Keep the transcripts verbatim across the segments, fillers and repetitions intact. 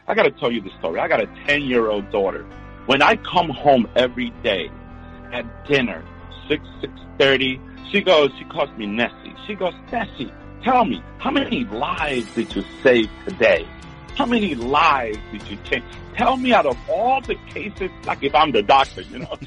I got to tell you the story. I got a ten-year-old daughter. When I come home every day at dinner, six, six thirty, she goes, she calls me Nessie. She goes, Nessie, tell me, how many lives did you save today? How many lives did you change? Tell me out of all the cases, like if I'm the doctor, you know.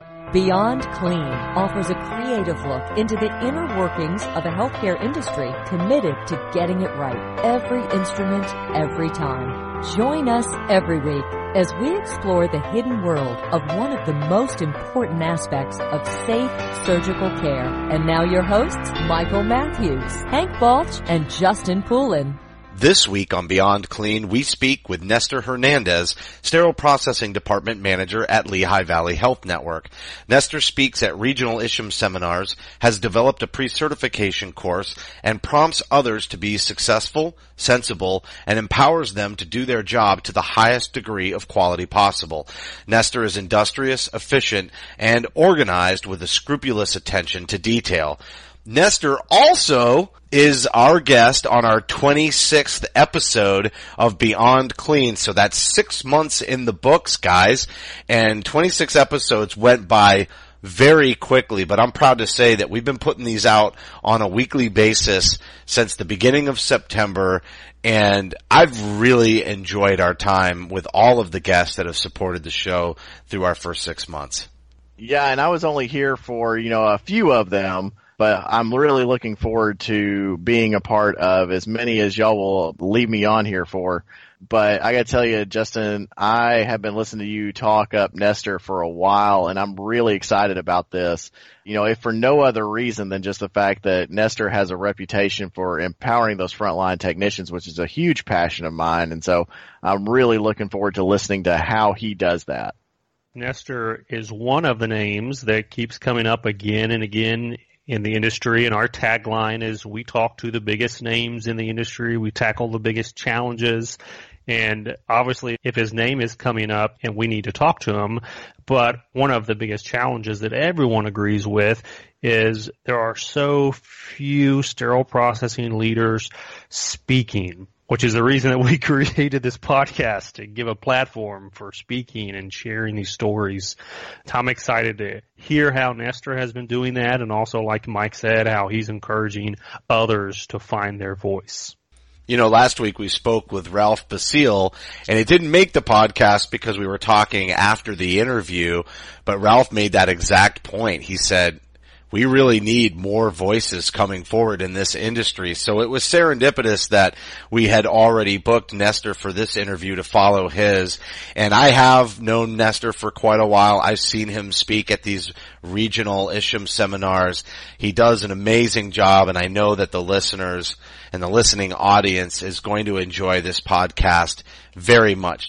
Beyond Clean offers a creative look into the inner workings of the healthcare industry committed to getting it right. Every instrument, every time. Join us every week as we explore the hidden world of one of the most important aspects of safe surgical care. And now your hosts, Michael Matthews, Hank Balch, and Justin Poulin. This week on Beyond Clean, we speak with Nestor Hernandez, Sterile Processing Department Manager at Lehigh Valley Health Network. Nestor speaks at regional I S H M seminars, has developed a pre-certification course, and prompts others to be successful, sensible, and empowers them to do their job to the highest degree of quality possible. Nestor is industrious, efficient, and organized with a scrupulous attention to detail. Nestor also is our guest on our twenty-sixth episode of Beyond Clean. So that's six months in the books, guys. And twenty-six episodes went by very quickly, but I'm proud to say that we've been putting these out on a weekly basis since the beginning of September. And I've really enjoyed our time with all of the guests that have supported the show through our first six months. Yeah, and I was only here for, you know, a few of them. But I'm really looking forward to being a part of as many as y'all will leave me on here for. But I got to tell you, Justin, I have been listening to you talk up Nestor for a while, and I'm really excited about this. You know, if for no other reason than just the fact that Nestor has a reputation for empowering those frontline technicians, which is a huge passion of mine. And so I'm really looking forward to listening to how he does that. Nestor is one of the names that keeps coming up again and again in the industry, and our tagline is we talk to the biggest names in the industry, we tackle the biggest challenges, and obviously if his name is coming up and we need to talk to him, but one of the biggest challenges that everyone agrees with is there are so few sterile processing leaders speaking, which is the reason that we created this podcast, to give a platform for speaking and sharing these stories. I'm excited to hear how Nestor has been doing that, and also, like Mike said, how he's encouraging others to find their voice. You know, last week we spoke with Ralph Basile, and it didn't make the podcast because we were talking after the interview, but Ralph made that exact point. He said, we really need more voices coming forward in this industry. So it was serendipitous that we had already booked Nestor for this interview to follow his. And I have known Nestor for quite a while. I've seen him speak at these regional I S H M seminars. He does an amazing job, and I know that the listeners and the listening audience is going to enjoy this podcast very much.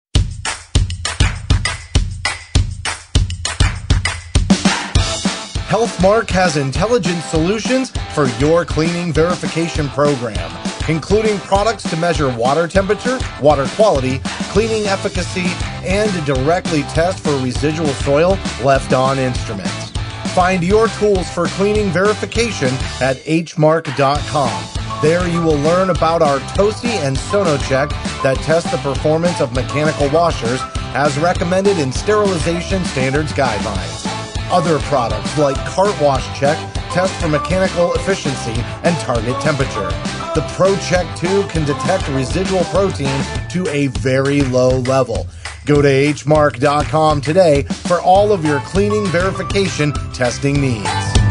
Healthmark has intelligent solutions for your cleaning verification program, including products to measure water temperature, water quality, cleaning efficacy, and to directly test for residual soil left on instruments. Find your tools for cleaning verification at h mark dot com. There you will learn about our TOSI and SonoCheck that test the performance of mechanical washers as recommended in sterilization standards guidelines. Other products like Cart Wash Check test for mechanical efficiency and target temperature. The ProCheck two can detect residual protein to a very low level. Go to h mark dot com today for all of your cleaning verification testing needs.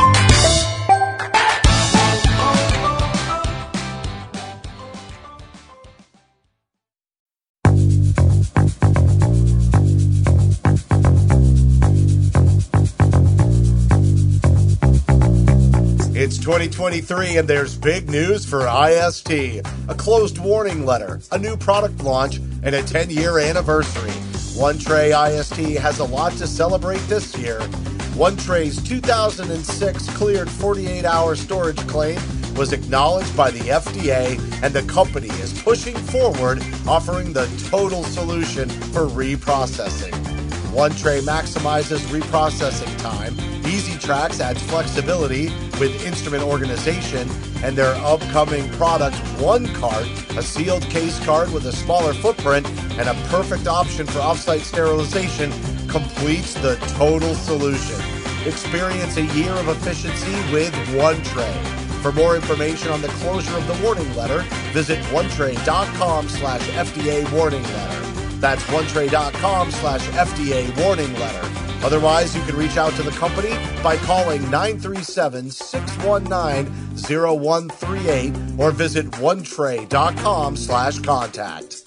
It's twenty twenty-three and there's big news for I S T. A closed warning letter, a new product launch, and a ten-year anniversary. OneTray I S T has a lot to celebrate this year. OneTray's two thousand six cleared forty-eight hour storage claim was acknowledged by the F D A, and the company is pushing forward, offering the total solution for reprocessing. OneTray maximizes reprocessing time. EasyTrax adds flexibility with instrument organization, and their upcoming product, OneCart, a sealed case card with a smaller footprint and a perfect option for offsite sterilization completes the total solution. Experience a year of efficiency with OneTray. For more information on the closure of the warning letter, visit onetray.com slash FDA warning letter. That's onetray.com slash FDA warning letter. Otherwise, you can reach out to the company by calling nine three seven, six one nine, zero one three eight or visit onetray.com slash contact.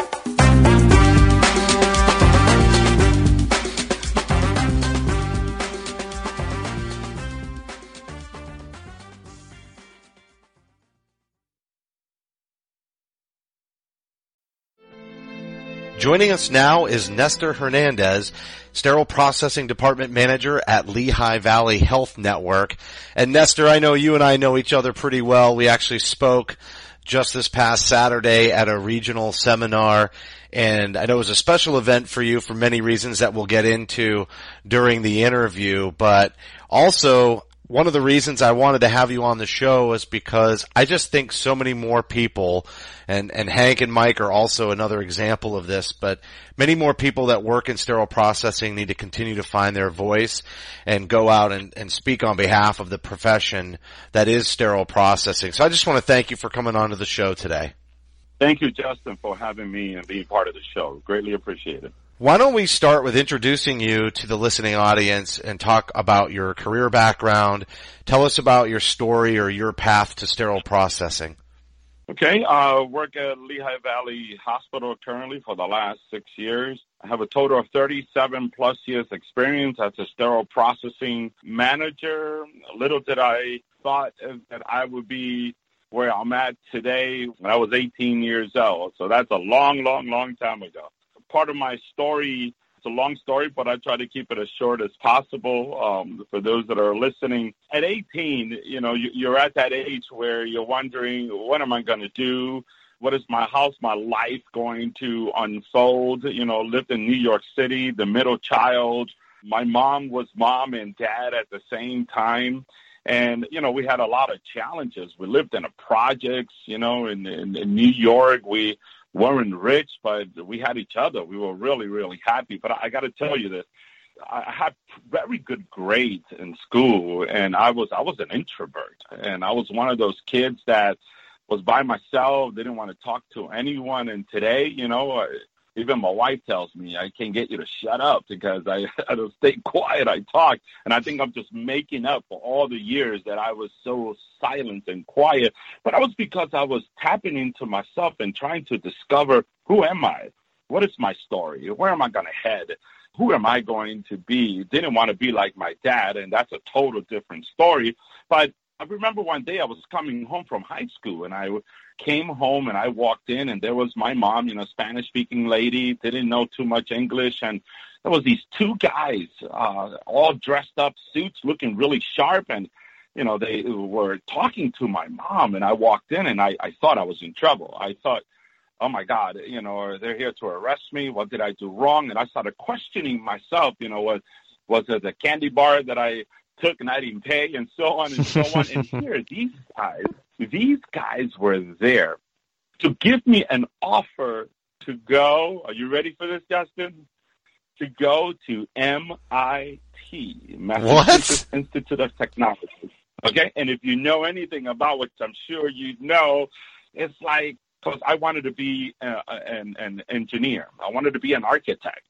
Joining us now is Nestor Hernandez, Sterile Processing Department Manager at Lehigh Valley Health Network. And Nestor, I know you and I know each other pretty well. We actually spoke just this past Saturday at a regional seminar, and I know it was a special event for you for many reasons that we'll get into during the interview. But also, one of the reasons I wanted to have you on the show is because I just think so many more people, and, and Hank and Mike are also another example of this, but many more people that work in sterile processing need to continue to find their voice and go out and, and speak on behalf of the profession that is sterile processing. So I just want to thank you for coming on to the show today. Thank you, Justin, for having me and being part of the show. Greatly appreciate it. Why don't we start with introducing you to the listening audience and talk about your career background. Tell us about your story or your path to sterile processing. Okay, I uh, work at Lehigh Valley Hospital currently for the last six years. I have a total of thirty-seven plus years experience as a sterile processing manager. Little did I thought that I would be where I'm at today when I was eighteen years old. So that's a long, long, long time ago. Part of my story, it's a long story, but I try to keep it as short as possible um, for those that are listening. At eighteen, you know, you're at that age where you're wondering, what am I going to do? What is my house, my life going to unfold? You know, lived in New York City, the middle child. My mom was mom and dad at the same time. And, you know, we had a lot of challenges. We lived in a projects, you know, in, in, in New York. We weren't rich, but we had each other. We were really, really happy. But I, I got to tell you this. I had very good grades in school, and I was I was an introvert. And I was one of those kids that was by myself, didn't want to talk to anyone. And today, you know, even my wife tells me I can't get you to shut up because I, I don't stay quiet. I talk, and I think I'm just making up for all the years that I was so silent and quiet. But that was because I was tapping into myself and trying to discover, who am I? What is my story? Where am I going to head? Who am I going to be? Didn't want to be like my dad, and that's a total different story. But I remember one day I was coming home from high school, and I came home and I walked in, and there was my mom, you know, Spanish-speaking lady, didn't know too much English, and there was these two guys, uh, all dressed up, suits, looking really sharp, and, you know, they were talking to my mom, and I walked in, and I, I thought I was in trouble. I thought, oh, my God, you know, they're here to arrest me. What did I do wrong? And I started questioning myself, you know, was, was it a candy bar that I took and I didn't pay, and so on and so on. And here, these guys, these guys were there to give me an offer to go. Are you ready for this, Justin? To go to M I T, Massachusetts what? Institute of Technology. Okay, and if you know anything about, which I'm sure you know, it's like, because I wanted to be uh, an, an engineer. I wanted to be an architect.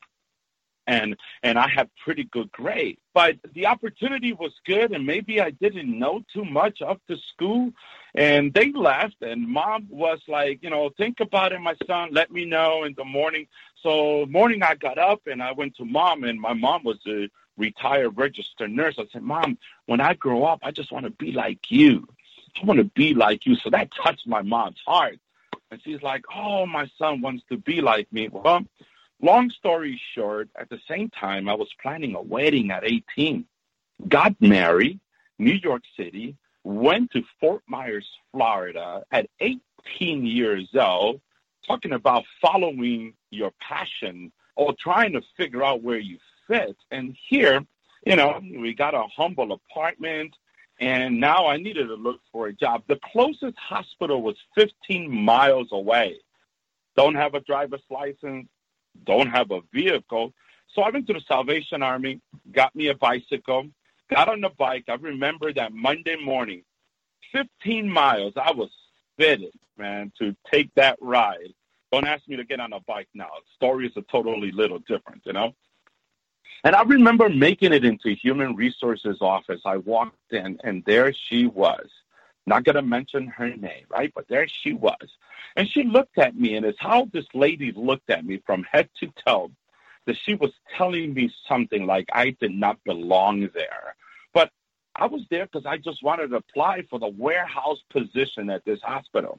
And and I had pretty good grades. But the opportunity was good, and maybe I didn't know too much up to school. And they left, and Mom was like, you know, think about it, my son. Let me know in the morning. So morning I got up, and I went to Mom, and my mom was a retired registered nurse. I said, Mom, when I grow up, I just want to be like you. I want to be like you. So that touched my mom's heart. And she's like, oh, my son wants to be like me. Well, long story short, at the same time, I was planning a wedding at eighteen, got married, New York City, went to Fort Myers, Florida at eighteen years old, talking about following your passion or trying to figure out where you fit. And here, you know, we got a humble apartment, and now I needed to look for a job. The closest hospital was fifteen miles away. Don't have a driver's license. don't have a vehicle. So I went to the Salvation Army, got me a bicycle, got on the bike. I remember that Monday morning, fifteen miles, I was fitted, man, to take that ride. Don't ask me to get on a bike now. Stories are totally little different, you know. And I remember making it into Human Resources office. I walked in, and there she was. Not going to mention her name, right? But there she was. And she looked at me, and it's how this lady looked at me from head to toe that she was telling me something like I did not belong there. But I was there because I just wanted to apply for the warehouse position at this hospital.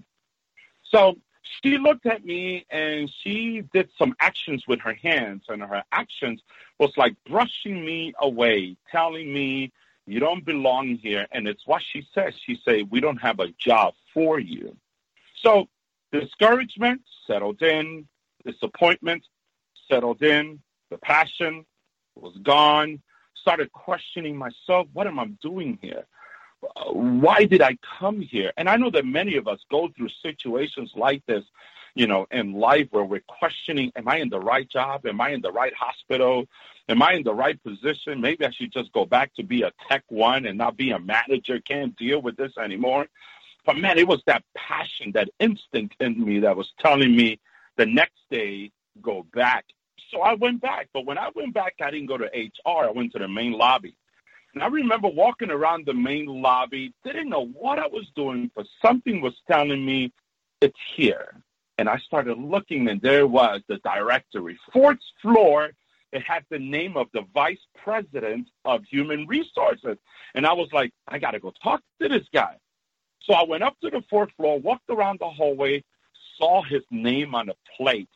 So she looked at me, and she did some actions with her hands, and her actions was like brushing me away, telling me, you don't belong here. And it's what she said. She said, we don't have a job for you. So discouragement settled in, disappointment settled in, the passion was gone, started questioning myself, what am I doing here? Why did I come here? And I know that many of us go through situations like this, you know, in life where we're questioning, am I in the right job? Am I in the right hospital? Am I in the right position? Maybe I should just go back to be a tech one and not be a manager. Can't deal with this anymore. But, man, it was that passion, that instinct in me that was telling me the next day, go back. So I went back. But when I went back, I didn't go to H R. I went to the main lobby. And I remember walking around the main lobby, didn't know what I was doing, but something was telling me it's here. And I started looking, and there was the directory. Fourth floor, it had the name of the vice president of human resources. And I was like, I got to go talk to this guy. So I went up to the fourth floor, walked around the hallway, saw his name on a plate.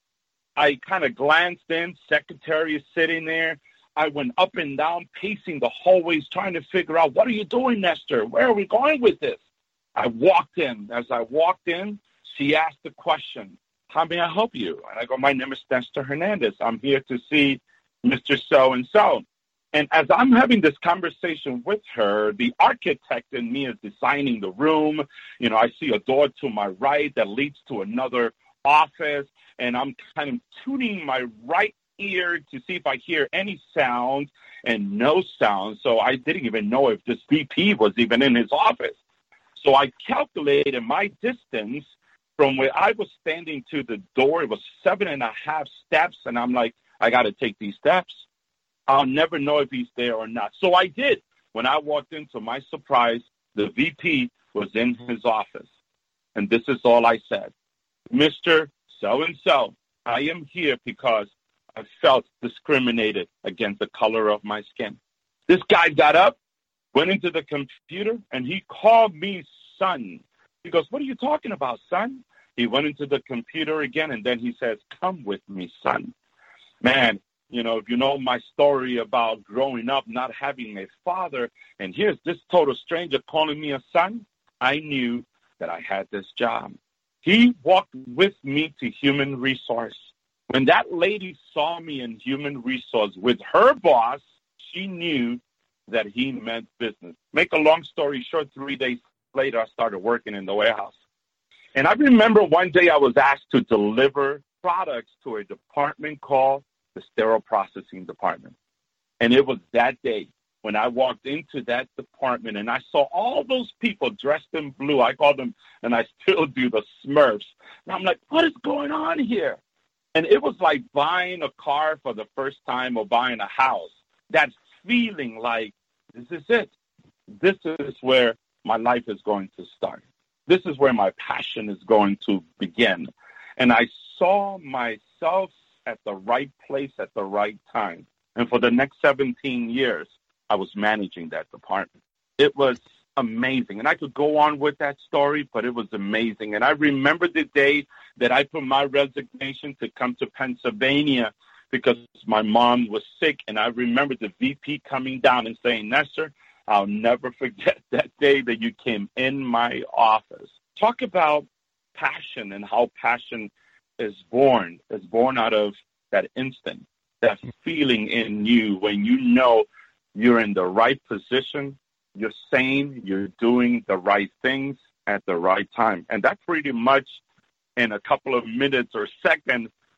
I kind of glanced in, secretary is sitting there. I went up and down, pacing the hallways, trying to figure out, what are you doing, Nestor? Where are we going with this? I walked in. As I walked in, she asked the question, how may I help you? And I go, my name is Nestor Hernandez. I'm here to see Mister So-and-so. And as I'm having this conversation with her, the architect in me is designing the room. You know, I see a door to my right that leads to another office, and I'm kind of tuning my right ear to see if I hear any sound, and no sound. So I didn't even know if this V P was even in his office. So I calculated my distance from where I was standing to the door. It was seven and a half steps, and I'm like, I got to take these steps. I'll never know if he's there or not. So I did. When I walked in, to my surprise, the V P was in his office. And this is all I said. Mister So-and-so, I am here because I felt discriminated against the color of my skin. This guy got up, went into the computer, and he called me son. He goes, what are you talking about, son? He went into the computer again, and then he says, come with me, son. Man, you know, if you know my story about growing up, not having a father, and here's this total stranger calling me a son, I knew that I had this job. He walked with me to Human Resource. When that lady saw me in Human Resource with her boss, she knew that he meant business. Make a long story short, three days later, I started working in the warehouse. And I remember one day I was asked to deliver products to a department called the Sterile Processing Department. And it was that day when I walked into that department and I saw all those people dressed in blue. I call them, and I still do, the Smurfs. And I'm like, what is going on here? And it was like buying a car for the first time or buying a house. That feeling like, this is it. This is where my life is going to start. This is where my passion is going to begin. And I saw myself at the right place at the right time. And for the next seventeen years, I was managing that department. It was amazing. And I could go on with that story, but it was amazing. And I remember the day that I put my resignation to come to Pennsylvania because my mom was sick. And I remember the V P coming down and saying, Nestor, I'll never forget that day that you came in my office. Talk about passion and how passion is born. It's born out of that instinct, that feeling in you when you know you're in the right position, you're sane, you're doing the right things at the right time. And that pretty much in a couple of minutes or seconds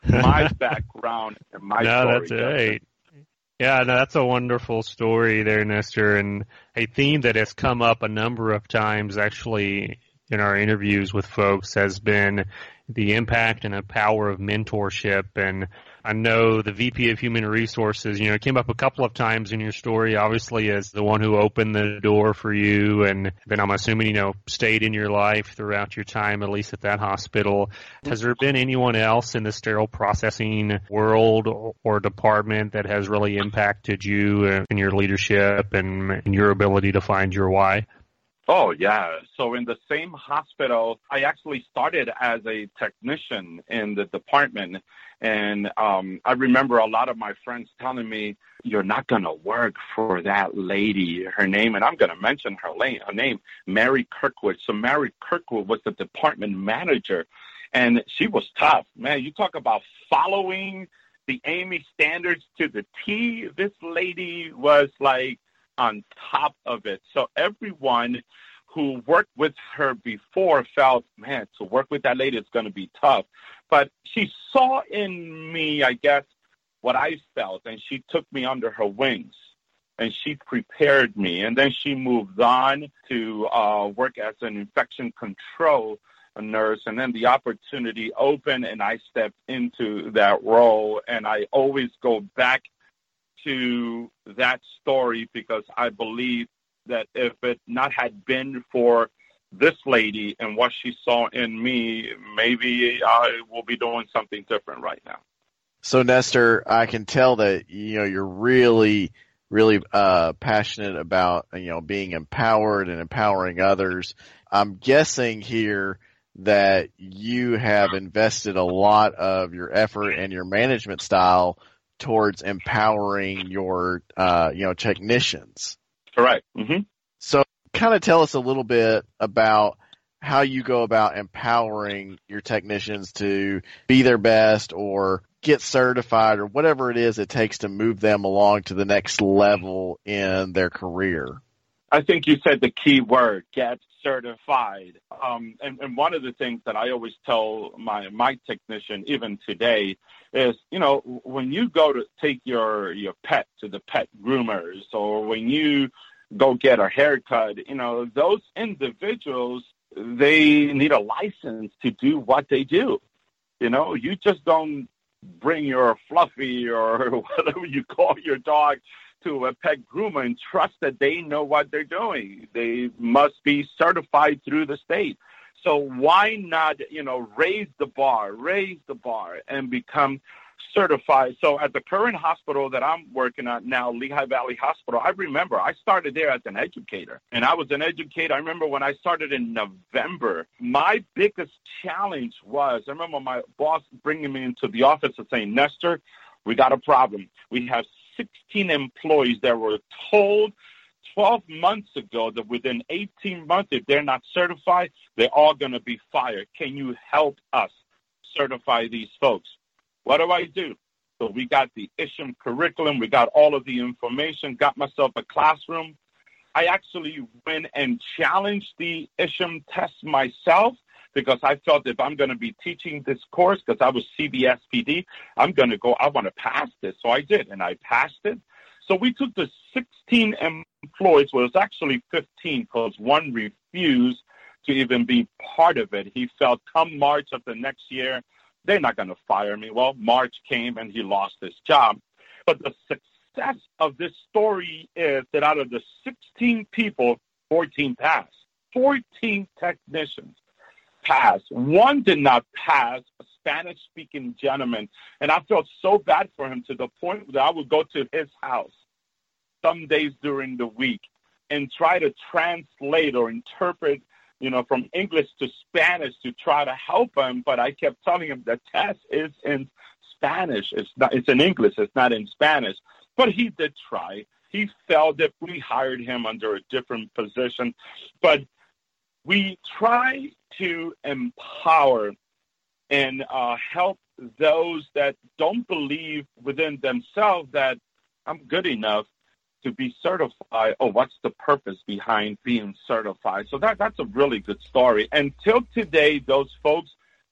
my background and my no, story. That's right. Yeah, no, that's a wonderful story there, Nestor, and a theme that has come up a number of times actually in our interviews with folks has been the impact and the power of mentorship. And I know the V P of Human Resources, you know, it came up a couple of times in your story, obviously as the one who opened the door for you, and then I'm assuming, you know, stayed in your life throughout your time, at least at that hospital. Has there been anyone else in the sterile processing world or department that has really impacted you in your leadership and in your ability to find your why? Oh, yeah. So in the same hospital, I actually started as a technician in the department. And um, I remember a lot of my friends telling me, you're not going to work for that lady, her name, and I'm going to mention her, la- her name, Mary Kirkwood. So Mary Kirkwood was the department manager, and she was tough. Man, you talk about following the A M E standards to the T. This lady was like on top of it. So everyone who worked with her before felt, man, to work with that lady is going to be tough. But she saw in me, I guess, what I felt, and she took me under her wings, and she prepared me. And then she moved on to uh, work as an infection control nurse, and then the opportunity opened, and I stepped into that role. And I always go back to that story because I believe that if it not had been for this lady and what she saw in me, maybe I will be doing something different right now. So Nestor, I can tell that, you know, you're really, really uh, passionate about, you know, being empowered and empowering others. I'm guessing here that you have invested a lot of your effort and your management style towards empowering your, uh, you know, technicians. Correct. Mm-hmm. So kind of tell us a little bit about how you go about empowering your technicians to be their best or get certified or whatever it is it takes to move them along to the next level in their career. I think you said the key word, get certified. Um, and, and one of the things that I always tell my, my technician, even today, is, you know, when you go to take your, your pet to the pet groomers, or when you go get a haircut, you know, those individuals, they need a license to do what they do. You know, you just don't bring your Fluffy or whatever you call your dog to a pet groomer and trust that they know what they're doing. They must be certified through the state. So why not, you know, raise the bar, raise the bar and become certified? So at the current hospital that I'm working at now, Lehigh Valley Hospital, I remember I started there as an educator, and I was an educator. I remember when I started in November, my biggest challenge was, I remember my boss bringing me into the office and saying, Nestor, we got a problem. We have sixteen employees that were told twelve months ago that within eighteen months, if they're not certified, they're all going to be fired. Can you help us certify these folks? What do I do? So we got the I S H M curriculum. We got all of the information, got myself a classroom. I actually went and challenged the I S H M test myself because I felt if I'm going to be teaching this course, because I was C B S P D, I'm going to go, I want to pass this. So I did, and I passed it. So we took the sixteen employees, well, it was actually fifteen because one refused to even be part of it. He felt come March of the next year, they're not going to fire me. Well, March came and he lost his job. But the success of this story is that out of the sixteen people, fourteen passed. fourteen technicians passed. One did not pass, a Spanish-speaking gentleman, and I felt so bad for him to the point that I would go to his house some days during the week and try to translate or interpret, you know, from English to Spanish to try to help him. But I kept telling him the test is in Spanish. It's not, it's in English. It's not in Spanish. But he did try. He felt that we hired him under a different position. But we try to empower and uh, help those that don't believe within themselves that I'm good enough to be certified. Oh, what's the purpose behind being certified? So that that's a really good story. Until today, those folks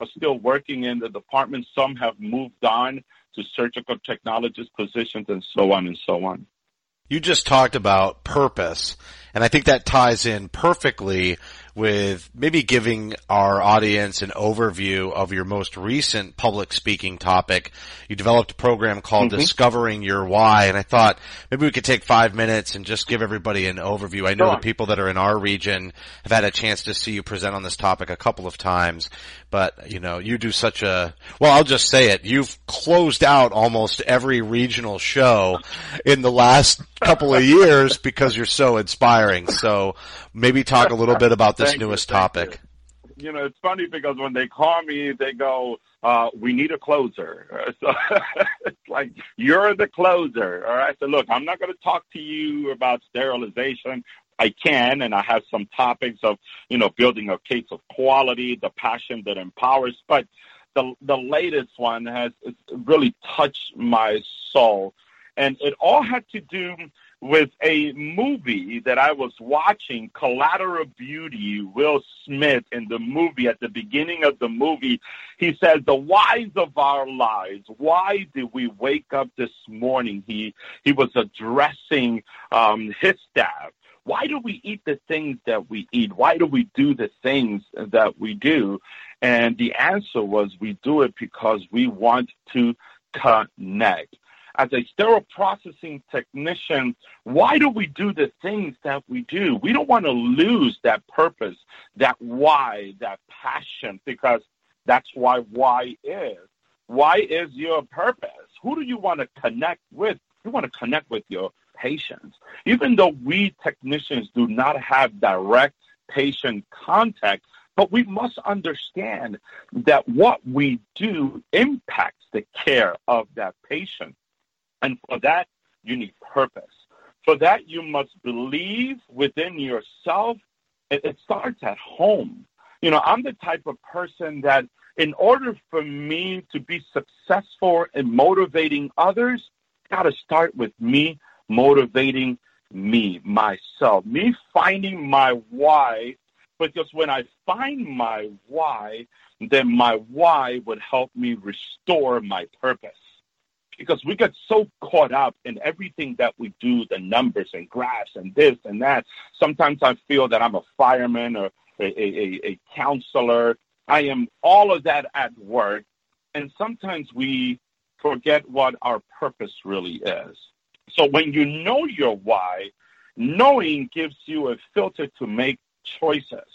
are still working in the department. Some have moved on to surgical technologist positions and so on and so on. You just talked about purpose, and I think that ties in perfectly with maybe giving our audience an overview of your most recent public speaking topic. You developed a program called mm-hmm. Discovering Your Why, and I thought maybe we could take five minutes and just give everybody an overview. I know the people that are in our region have had a chance to see you present on this topic a couple of times, but, you know, you do such a, well, I'll just say it, you've closed out almost every regional show in the last couple of years because you're so inspiring. So maybe talk a little bit about this thank newest you, topic. You. you know, it's funny because when they call me, they go, uh, we need a closer. So it's like, you're the closer. All right. So look, I'm not going to talk to you about sterilization. I can, and I have some topics of, you know, building a case of quality, the passion that empowers. But the the latest one has really touched my soul. And it all had to do with a movie that I was watching, Collateral Beauty. Will Smith, in the movie, at the beginning of the movie, he says, the whys of our lives. Why did we wake up this morning? He he was addressing um, his staff. Why do we eat the things that we eat? Why do we do the things that we do? And the answer was we do it because we want to connect. As a sterile processing technician, why do we do the things that we do? We don't want to lose that purpose, that why, that passion, because that's why why is. Why is your purpose? Who do you want to connect with? You want to connect with your patients. Even though we technicians do not have direct patient contact, but we must understand that what we do impacts the care of that patient. And for that, you need purpose. For that, you must believe within yourself. It, it starts at home. You know, I'm the type of person that in order for me to be successful in motivating others, got to start with me motivating me, myself, me finding my why, because when I find my why, then my why would help me restore my purpose. Because we get so caught up in everything that we do, the numbers and graphs and this and that. Sometimes I feel that I'm a fireman or a, a, a counselor. I am all of that at work. And sometimes we forget what our purpose really is. So when you know your why, knowing gives you a filter to make choices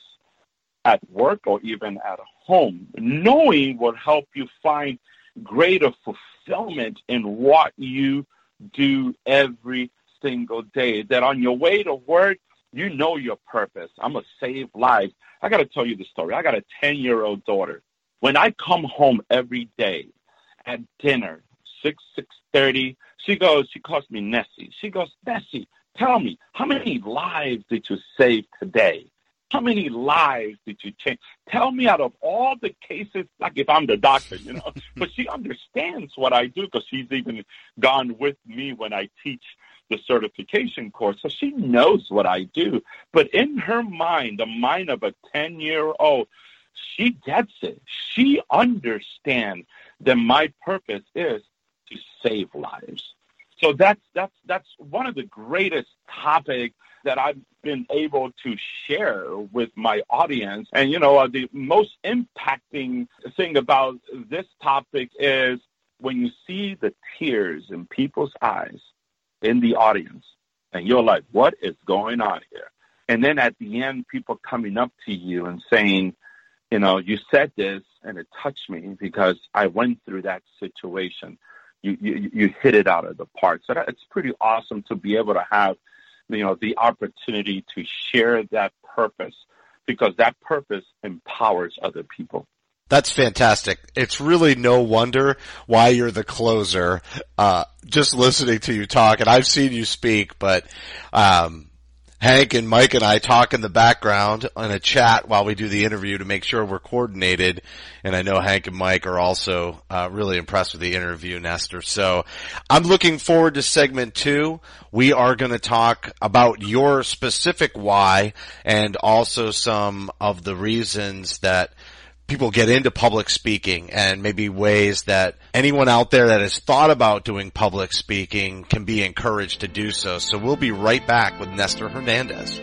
at work or even at home. Knowing will help you find greater fulfillment in what you do every single day. That on your way to work, you know your purpose. I'm going to save lives. I got to tell you the story. I got a ten-year-old daughter. When I come home every day at dinner, six, six thirty, she goes, she calls me Nessie. She goes, Nessie, tell me, how many lives did you save today? How many lives did you change? Tell me out of all the cases, like if I'm the doctor, you know. But she understands what I do because she's even gone with me when I teach the certification course. So she knows what I do. But in her mind, the mind of a ten-year-old, she gets it. She understands that my purpose is to save lives. So that's that's that's one of the greatest topics that I've been able to share with my audience. And, you know, uh, the most impacting thing about this topic is when you see the tears in people's eyes in the audience, and you're like, what is going on here? And then at the end, people coming up to you and saying, you know, you said this and it touched me because I went through that situation. You, you, you hit it out of the park. So that, it's pretty awesome to be able to have, you know, the opportunity to share that purpose, because that purpose empowers other people. That's fantastic. It's really no wonder why you're the closer, uh, just listening to you talk. And I've seen you speak, but, um, Hank and Mike and I talk in the background on a chat while we do the interview to make sure we're coordinated. And I know Hank and Mike are also uh, really impressed with the interview, Nestor. So I'm looking forward to segment two. We are going to talk about your specific why and also some of the reasons that people get into public speaking and maybe ways that anyone out there that has thought about doing public speaking can be encouraged to do so. So we'll be right back with Nestor Hernandez.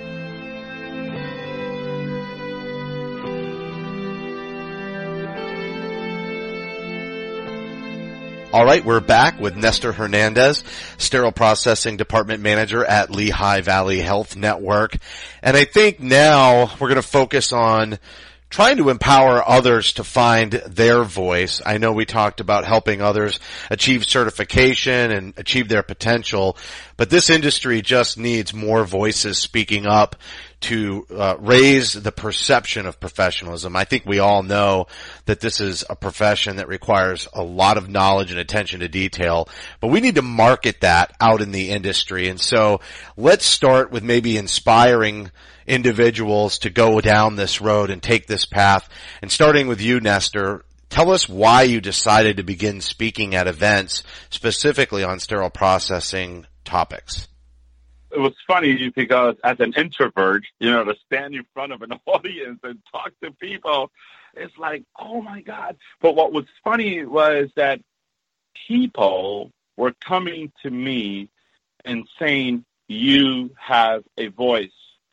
All right, we're back with Nestor Hernandez, Sterile Processing Department Manager at Lehigh Valley Health Network. And I think now we're going to focus on trying to empower others to find their voice. I know we talked about helping others achieve certification and achieve their potential, but this industry just needs more voices speaking up to uh, raise the perception of professionalism. I think we all know that this is a profession that requires a lot of knowledge and attention to detail, but we need to market that out in the industry. And so let's start with maybe inspiring individuals to go down this road and take this path. And starting with you, Nestor, tell us why you decided to begin speaking at events specifically on sterile processing topics. It was funny because as an introvert, you know, to stand in front of an audience and talk to people, it's like, oh my God. But what was funny was that people were coming to me and saying, you have a voice.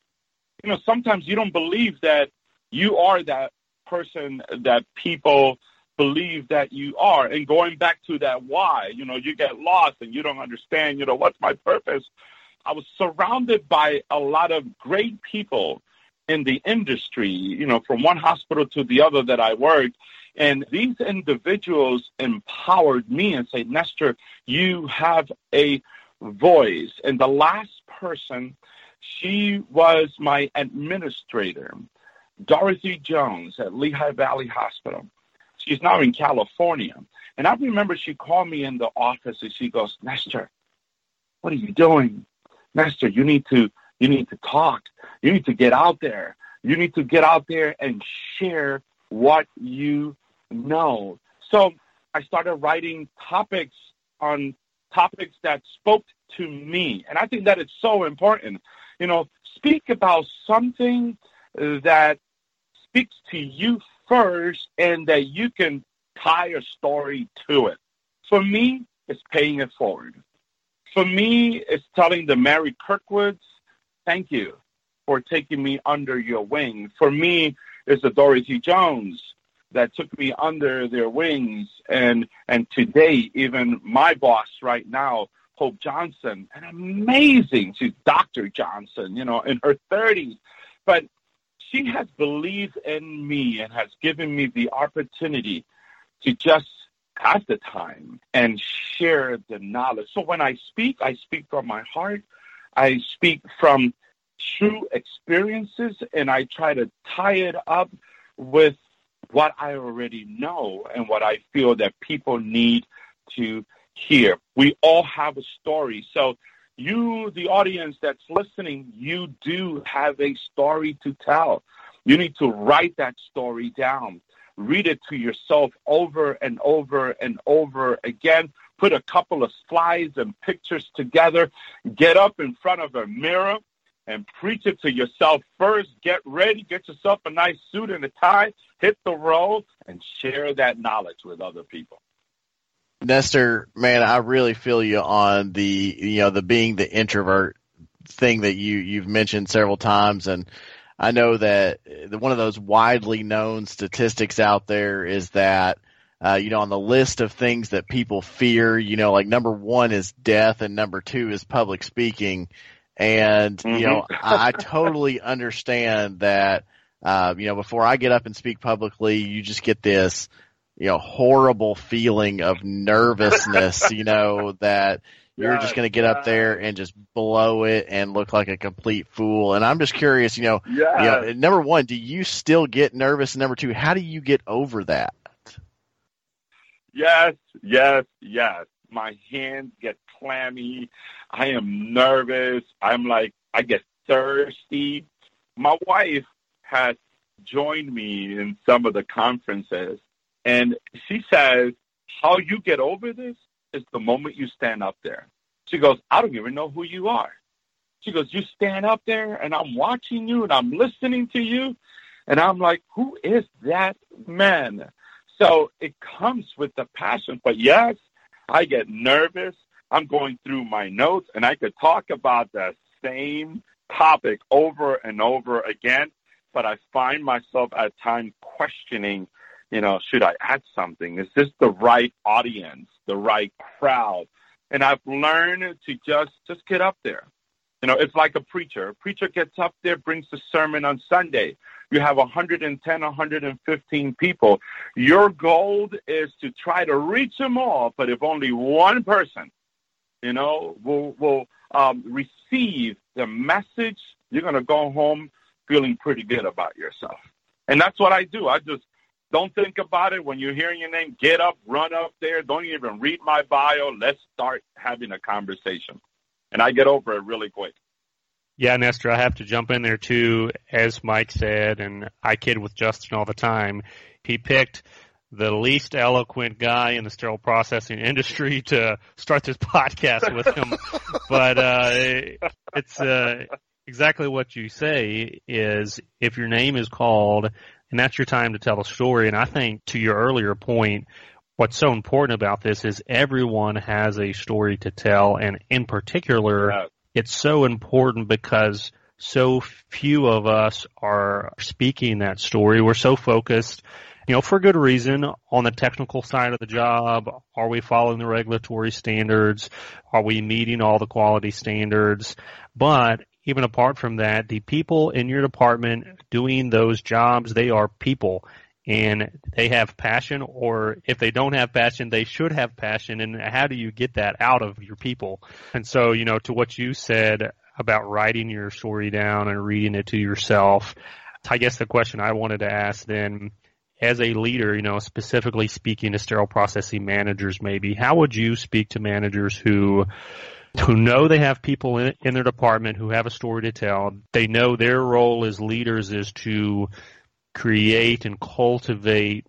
You know, sometimes you don't believe that you are that person that people believe that you are. And going back to that why, you know, you get lost and you don't understand, you know, what's my purpose? I was surrounded by a lot of great people in the industry, you know, from one hospital to the other that I worked. And these individuals empowered me and said, Nestor, you have a voice. And the last person, she was my administrator, Dorothy Jones at Lehigh Valley Hospital. She's now in California. And I remember she called me in the office and she goes, Nestor, what are you doing? Nestor, you need to you need to talk. You need to get out there. You need to get out there and share what you know. So I started writing topics on topics that spoke to me. And I think that it's so important. You know, speak about something that speaks to you first and that you can tie a story to it. For me, it's paying it forward. For me, it's telling the Mary Kirkwoods, thank you for taking me under your wing. For me, it's the Dorothy Jones that took me under their wings. And, and today, even my boss right now, Hope Johnson, an amazing, she's Doctor Johnson, you know, in her thirties. But she has believed in me and has given me the opportunity to just have the time and share the knowledge. So when I speak, I speak from my heart. I speak from true experiences, and I try to tie it up with what I already know and what I feel that people need to hear. We all have a story. So you, the audience that's listening, you do have a story to tell. You need to write that story down. Read it to yourself over and over and over again. Put a couple of slides and pictures together. Get up in front of a mirror and preach it to yourself first. Get ready. Get yourself a nice suit and a tie. Hit the road and share that knowledge with other people. Nestor, man, I really feel you on the, you know, the being the introvert thing that you, you've mentioned several times. And I know that one of those widely known statistics out there is that, uh, you know, on the list of things that people fear, you know, like number one is death and number two is public speaking. And, mm-hmm. you know, I, I totally understand that, uh, you know, before I get up and speak publicly, you just get this, you know, horrible feeling of nervousness, you know, that you're just going to get up there and just blow it and look like a complete fool. And I'm just curious, you know, yes. you know, number one, do you still get nervous? And number two, how do you get over that? Yes, yes, yes. My hands get clammy. I am nervous. I'm like, I get thirsty. My wife has joined me in some of the conferences, and she says, how you get over this is the moment you stand up there. She goes, I don't even know who you are. She goes, you stand up there, and I'm watching you, and I'm listening to you, And I'm like, who is that man? So it comes with the passion. But yes, I get nervous. I'm going through my notes, and I could talk about the same topic over and over again, but I find myself at times questioning, you know, should I add something? Is this the right audience, the right crowd? And I've learned to just, just get up there. You know, it's like a preacher. A preacher gets up there, brings the sermon on Sunday. You have one hundred ten, one hundred fifteen people. Your goal is to try to reach them all, but if only one person, you know, will, will um, receive the message, you're going to go home feeling pretty good about yourself. And that's what I do. I just don't think about it. When you're hearing your name, get up, run up there. Don't even read my bio. Let's start having a conversation. And I get over it really quick. Yeah, Nestor, I have to jump in there too. As Mike said, and I kid with Justin all the time, he picked the least eloquent guy in the sterile processing industry to start this podcast with him. But uh, it's uh, exactly what you say is if your name is called, and that's your time to tell a story. And I think to your earlier point, what's so important about this is everyone has a story to tell. And in particular, yeah. It's so important because so few of us are speaking that story. We're so focused, you know, for good reason, on the technical side of the job. Are we following the regulatory standards? Are we meeting all the quality standards? But even apart from that, the people in your department doing those jobs, they are people. And they have passion, or if they don't have passion, they should have passion. And how do you get that out of your people? And so, you know, to what you said about writing your story down and reading it to yourself, I guess the question I wanted to ask then, as a leader, you know, specifically speaking to sterile processing managers maybe, how would you speak to managers who who know they have people in, in their department who have a story to tell? They know their role as leaders is to create and cultivate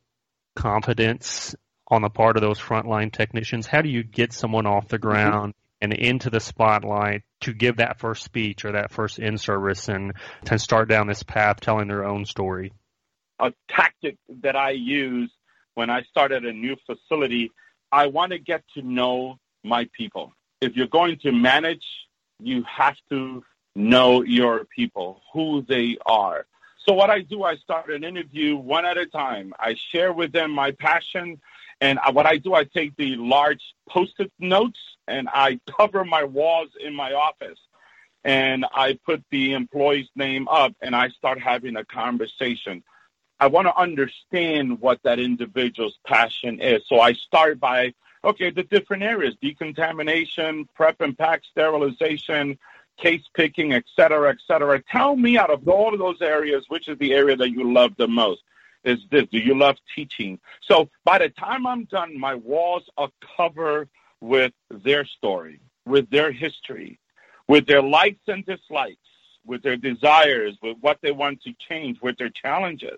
confidence on the part of those frontline technicians. How do you get someone off the ground and into the spotlight to give that first speech or that first in-service and to start down this path telling their own story? A tactic that I use when I start at a new facility, I want to get to know my people. If you're going to manage, you have to know your people, who they are. So what I do, I start an interview one at a time. I share with them my passion, and what I do, I take the large Post-it notes, and I cover my walls in my office, and I put the employee's name up, and I start having a conversation. I want to understand what that individual's passion is. So I start by, okay, the different areas, decontamination, prep and pack, sterilization, case picking, et cetera, et cetera. Tell me out of all of those areas, which is the area that you love the most? Is this, do you love teaching? So by the time I'm done, my walls are covered with their story, with their history, with their likes and dislikes, with their desires, with what they want to change, with their challenges.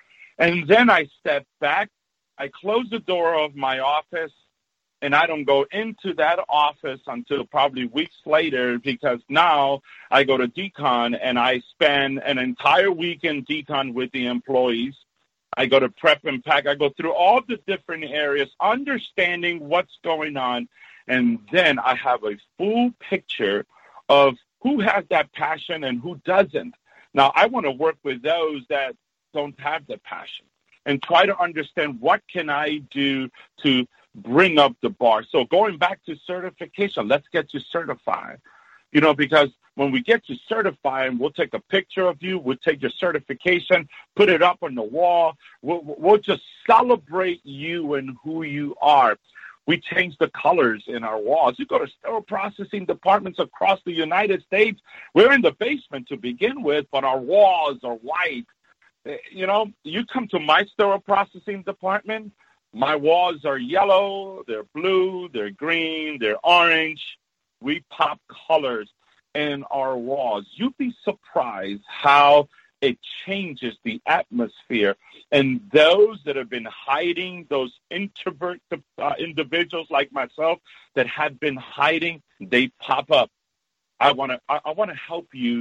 And then I step back, I close the door of my office, and I don't go into that office until probably weeks later because now I go to decon and I spend an entire week in decon with the employees. I go to prep and pack. I go through all the different areas, understanding what's going on, and then I have a full picture of who has that passion and who doesn't. Now, I want to work with those that don't have the passion and try to understand what can I do to bring up the bar. So going back to certification, let's get you certified. You know, because when we get you certified, we'll take a picture of you, we'll take your certification, put it up on the wall. We'll, we'll just celebrate you and who you are. We change the colors in our walls. You go to sterile processing departments across the United States. We're in the basement to begin with, but our walls are white. You know, you come to my sterile processing department, my walls are yellow, they're blue, they're green, they're orange. We pop colors in our walls. You'd be surprised how it changes the atmosphere. And those that have been hiding, those introvert uh, individuals like myself that have been hiding, they pop up. I want to I, I want to help you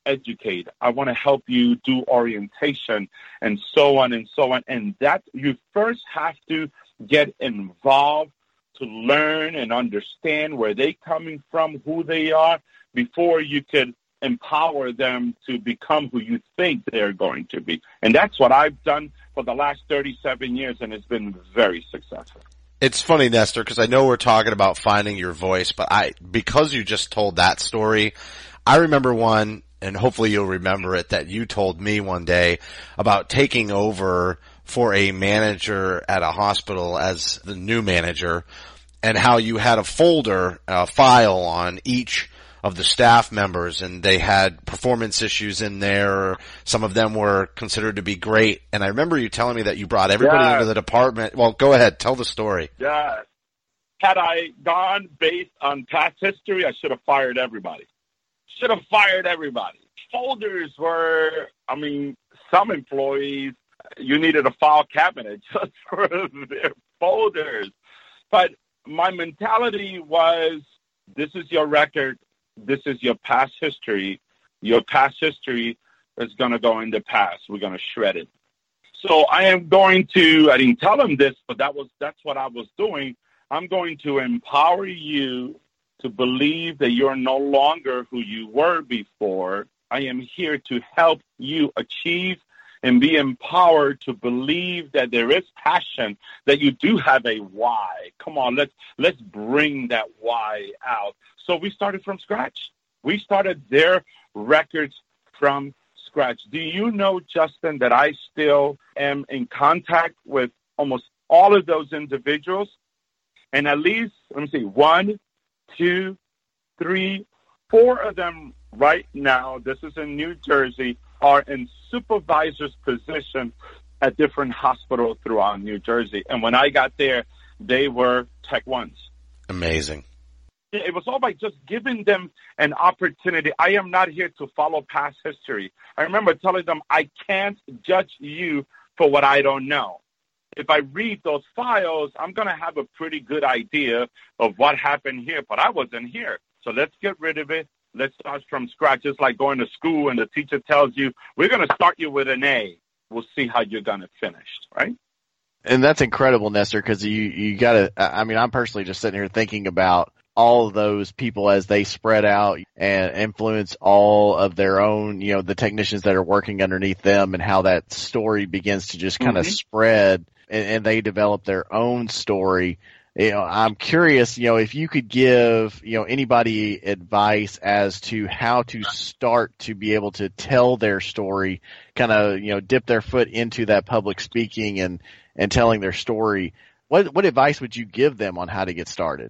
educate. I want to help you do orientation and so on and so on. And that you first have to get involved to learn and understand where they're coming from, who they are, before you could empower them to become who you think they're going to be. And that's what I've done for the last thirty-seven years, and it's been very successful. It's funny, Nestor, because I know we're talking about finding your voice, but I, because you just told that story, I remember one, and hopefully you'll remember it, that you told me one day about taking over for a manager at a hospital as the new manager, and how you had a folder, a file on each of the staff members, and they had performance issues in there. Some of them were considered to be great. And I remember you telling me that you brought everybody yeah. into the department. Well, go ahead. Tell the story. Yeah. Had I gone based on past history, I should have fired everybody. Should have fired everybody. Folders were, I mean, some employees, you needed a file cabinet just for their folders. But my mentality was, this is your record. This is your past history. Your past history is going to go in the past. We're going to shred it. So I am going to, I didn't tell him this, but that was, that's what I was doing. I'm going to empower you to believe that you're no longer who you were before. I am here to help you achieve and be empowered to believe that there is passion, that you do have a why. Come on, let's let's bring that why out. So we started from scratch. We started their records from scratch. Do you know, Justin, that I still am in contact with almost all of those individuals? And at least, let me see, one, two, three, four of them right now, this is in New Jersey, are in supervisors' position at different hospitals throughout New Jersey. And when I got there, they were Tech Ones. Amazing. It was all by just giving them an opportunity. I am not here to follow past history. I remember telling them, I can't judge you for what I don't know. If I read those files, I'm going to have a pretty good idea of what happened here, but I wasn't here. So let's get rid of it. Let's start from scratch. It's like going to school and the teacher tells you, we're going to start you with an A. We'll see how you're going to finish, right? And that's incredible, Nestor, because you, you got to, I mean, I'm personally just sitting here thinking about all of those people as they spread out and influence all of their own, you know, the technicians that are working underneath them, and how that story begins to just kind of mm-hmm. spread, and, and they develop their own story. You know, I'm curious, you know, if you could give, you know, anybody advice as to how to start to be able to tell their story, kind of, you know, dip their foot into that public speaking and, and telling their story. What, what advice would you give them on how to get started?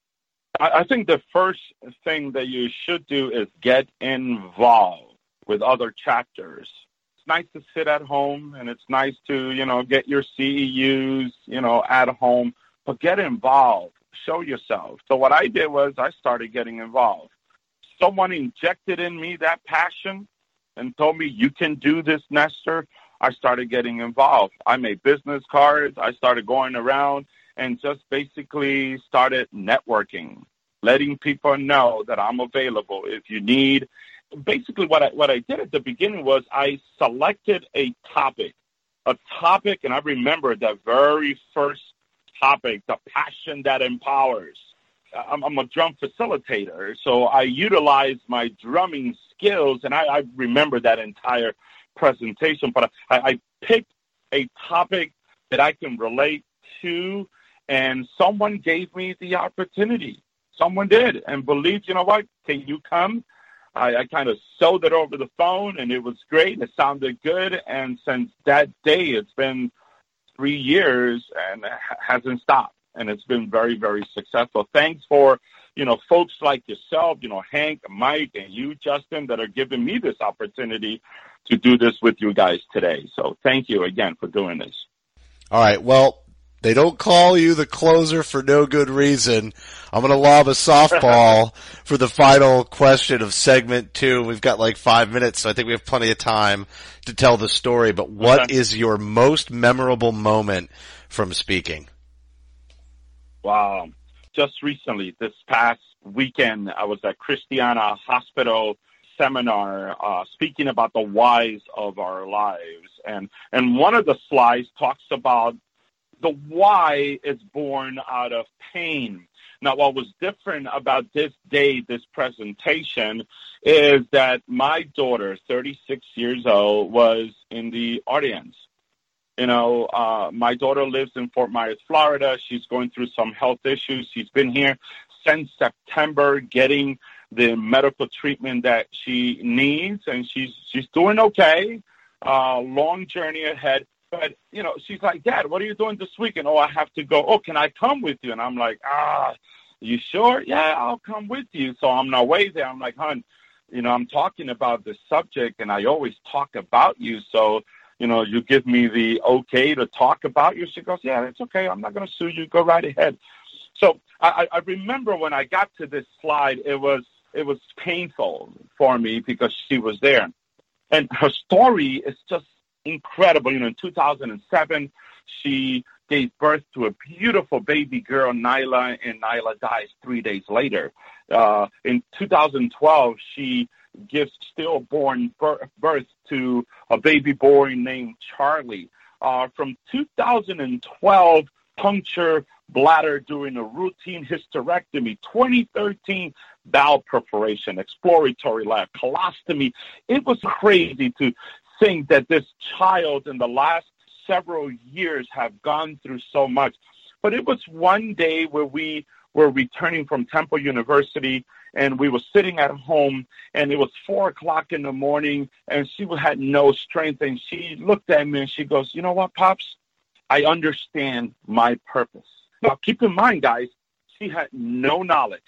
I think the first thing that you should do is get involved with other chapters. It's nice to sit at home, and it's nice to, you know, get your C E Us, you know, at home, but get involved. Show yourself. So what I did was I started getting involved. Someone injected in me that passion and told me, you can do this, Nestor. I started getting involved. I made business cards. I started going around and just basically started networking, letting people know that I'm available if you need. Basically, what I, what I did at the beginning was I selected a topic, a topic, and I remember the very first topic, the passion that empowers. I'm, I'm a drum facilitator, so I utilize my drumming skills, and I, I remember that entire presentation, but I, I picked a topic that I can relate to, and someone gave me the opportunity. Someone did, and believe, you know what, can you come? I, I kind of sold it over the phone, and it was great. It sounded good, and since that day, it's been three years and it hasn't stopped, and it's been very, very successful. Thanks for, you know, folks like yourself, you know, Hank, Mike, and you, Justin, that are giving me this opportunity to do this with you guys today. So thank you again for doing this. All right, well, they don't call you the closer for no good reason. I'm going to lob a softball for the final question of segment two. We've got like five minutes, so I think we have plenty of time to tell the story. But what okay. is your most memorable moment from speaking? Wow. Just recently, this past weekend, I was at Christiana Hospital seminar uh, speaking about the whys of our lives. And, and one of the slides talks about the why is born out of pain. Now, what was different about this day, this presentation, is that my daughter, thirty-six years old, was in the audience. You know, uh, my daughter lives in Fort Myers, Florida. She's going through some health issues. She's been here since September getting the medical treatment that she needs, and she's she's doing okay. Uh, long journey ahead. But, you know, she's like, Dad, what are you doing this weekend? Oh, I have to go. Oh, can I come with you? And I'm like, ah, you sure? Yeah, I'll come with you. So on my way there, I'm like, hon, you know, I'm talking about this subject, and I always talk about you. So, you know, you give me the okay to talk about you. She goes, yeah, it's okay. I'm not going to sue you. Go right ahead. So I, I remember when I got to this slide, it was it was painful for me because she was there. And her story is just incredible. You know, in two thousand seven, she gave birth to a beautiful baby girl, Nyla, and Nyla dies three days later. Uh, in two thousand twelve, she gives stillborn birth to a baby boy named Charlie. Uh, from two thousand twelve, puncture bladder during a routine hysterectomy, twenty thirteen, bowel perforation, exploratory lab, colostomy. It was crazy to think that this child in the last several years have gone through so much. But it was one day where we were returning from Temple University, and we were sitting at home, and it was four o'clock in the morning, and she had no strength, and she looked at me, and she goes, you know what, Pops? I understand my purpose. Now, keep in mind, guys, she had no knowledge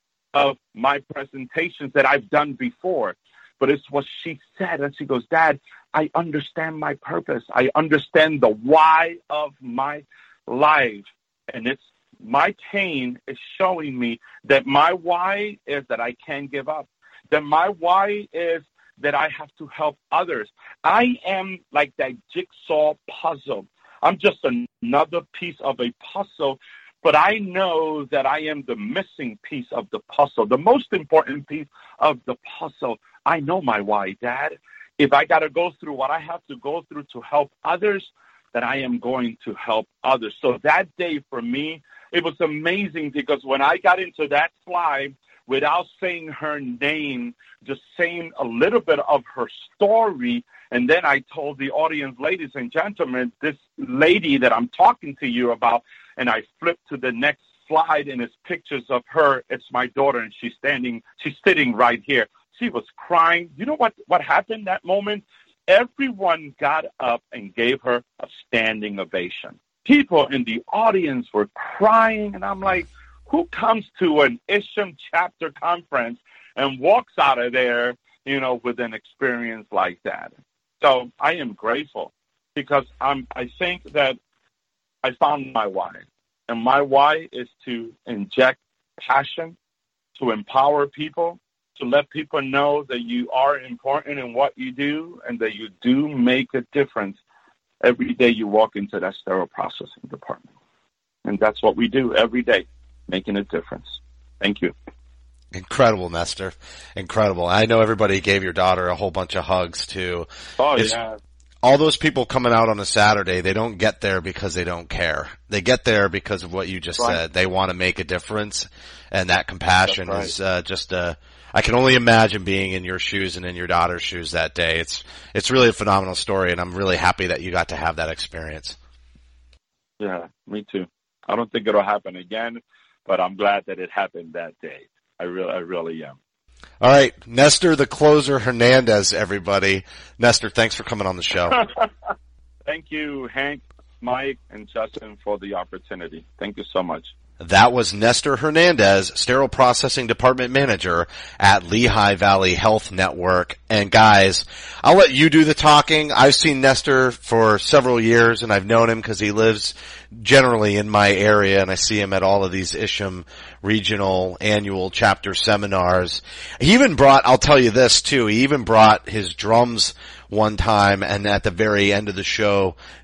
of my presentations that I've done before, but it's what she said, and she goes, Dad, I understand my purpose. I understand the why of my life, and it's my pain is showing me that my why is that I can't give up, that my why is that I have to help others. I am like that jigsaw puzzle. I'm just another piece of a puzzle, but I know that I am the missing piece of the puzzle, the most important piece of the puzzle. I know my why, Dad. If I got to go through what I have to go through to help others, then I am going to help others. So that day for me, it was amazing because when I got into that slide, without saying her name, just saying a little bit of her story, and then I told the audience, ladies and gentlemen, this lady that I'm talking to you about, and I flipped to the next slide, and it's pictures of her. It's my daughter, and she's standing, she's sitting right here. She was crying. You know what, what happened that moment? Everyone got up and gave her a standing ovation. People in the audience were crying, and I'm like, who comes to an Isham chapter conference and walks out of there, you know, with an experience like that? So I am grateful because I'm, I think that I found my why. And my why is to inject passion, to empower people, to let people know that you are important in what you do and that you do make a difference every day you walk into that sterile processing department. And that's what we do every day, making a difference. Thank you. Incredible, Nestor. Incredible. I know everybody gave your daughter a whole bunch of hugs, too. Oh, it's, yeah. All those people coming out on a Saturday, they don't get there because they don't care. They get there because of what you just right. said. They want to make a difference, and that compassion right. is uh, just a... I can only imagine being in your shoes and in your daughter's shoes that day. It's it's really a phenomenal story, and I'm really happy that you got to have that experience. Yeah, me too. I don't think it'll happen again, but I'm glad that it happened that day. I really, I really am. All right, Nestor the Closer Hernandez, everybody. Nestor, thanks for coming on the show. Thank you, Hank, Mike, and Justin for the opportunity. Thank you so much. That was Nestor Hernandez, Sterile Processing Department Manager at Lehigh Valley Health Network. And guys, I'll let you do the talking. I've seen Nestor for several years, and I've known him because he lives generally in my area, and I see him at all of these Isham regional annual chapter seminars. He even brought, I'll tell you this too, he even brought his drums one time, and at the very end of the show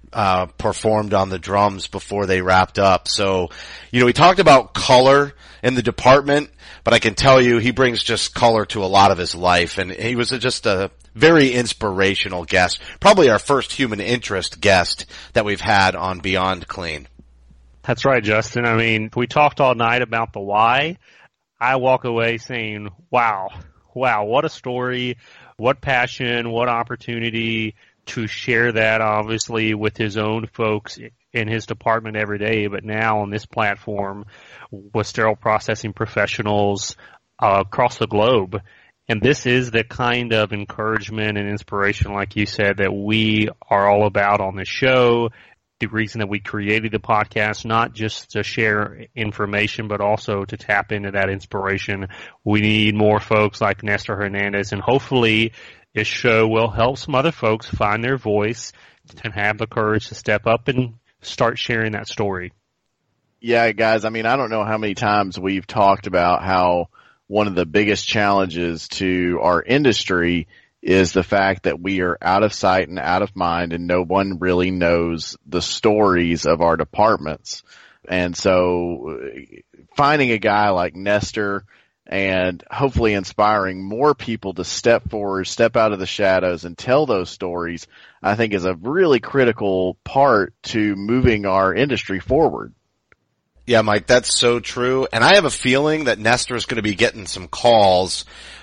uh, performed on the drums before they wrapped up. So, you know, we talked about color in the department, but I can tell you he brings just color to a lot of his life, and he was just a very inspirational guest, probably our first human interest guest that we've had on Beyond Clean. That's right, Justin. I mean, we talked all night about the why. I walk away saying, wow, wow, what a story, what passion, what opportunity to share that, obviously, with his own folks in his department every day, but now on this platform with sterile processing professionals uh, across the globe. And this is the kind of encouragement and inspiration, like you said, that we are all about on this show. The reason that we created the podcast, not just to share information, but also to tap into that inspiration. We need more folks like Nestor Hernandez, and hopefully this show will help some other folks find their voice and have the courage to step up and start sharing that story. Yeah, guys, I mean, I don't know how many times we've talked about how one of the biggest challenges to our industry is the fact that we are out of sight and out of mind, and no one really knows the stories of our departments. And so finding a guy like Nestor and hopefully inspiring more people to step forward, step out of the shadows, and tell those stories, I think is a really critical part to moving our industry forward. Yeah, Mike, that's so true. And I have a feeling that Nestor is going to be getting some calls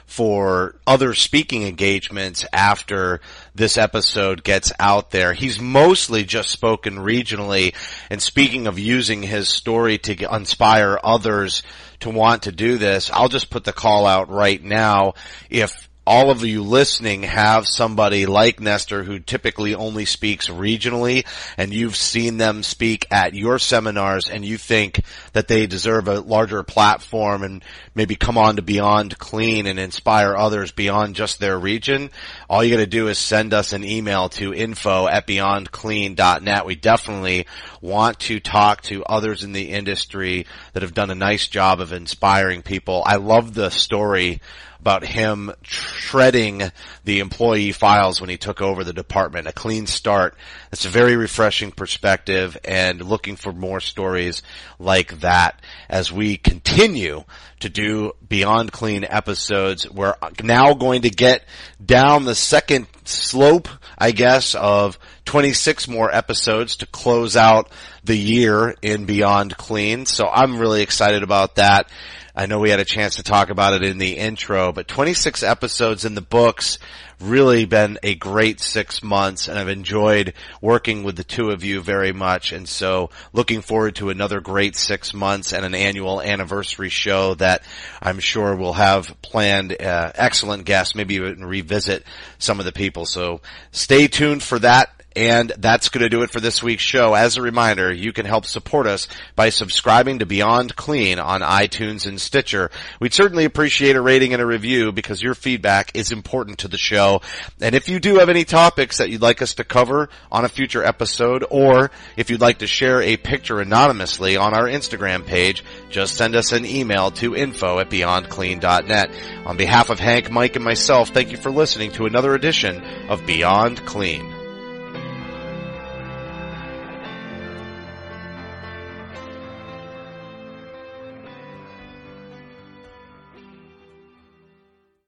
for other speaking engagements after this episode gets out there. He's mostly just spoken regionally, and speaking of using his story to inspire others to want to do this, I'll just put the call out right now. If all of you listening have somebody like Nestor who typically only speaks regionally, and you've seen them speak at your seminars and you think that they deserve a larger platform and maybe come on to Beyond Clean and inspire others beyond just their region, all you got to do is send us an email to info at beyond clean dot net. We definitely want to talk to others in the industry that have done a nice job of inspiring people. I love the story about him shredding the employee files when he took over the department. A clean start. It's a very refreshing perspective, and looking for more stories like that as we continue to do Beyond Clean episodes. We're now going to get down the second slope, I guess, of twenty-six more episodes to close out the year in Beyond Clean. So I'm really excited about that. I know we had a chance to talk about it in the intro, but twenty-six episodes in the books, really been a great six months, and I've enjoyed working with the two of you very much. And so looking forward to another great six months and an annual anniversary show that I'm sure we'll have planned uh, excellent guests, maybe even revisit some of the people. So stay tuned for that. And that's going to do it for this week's show. As a reminder, you can help support us by subscribing to Beyond Clean on iTunes and Stitcher. We'd certainly appreciate a rating and a review because your feedback is important to the show. And if you do have any topics that you'd like us to cover on a future episode, or if you'd like to share a picture anonymously on our Instagram page, just send us an email to info at beyond clean dot net. On behalf of Hank, Mike, and myself, thank you for listening to another edition of Beyond Clean.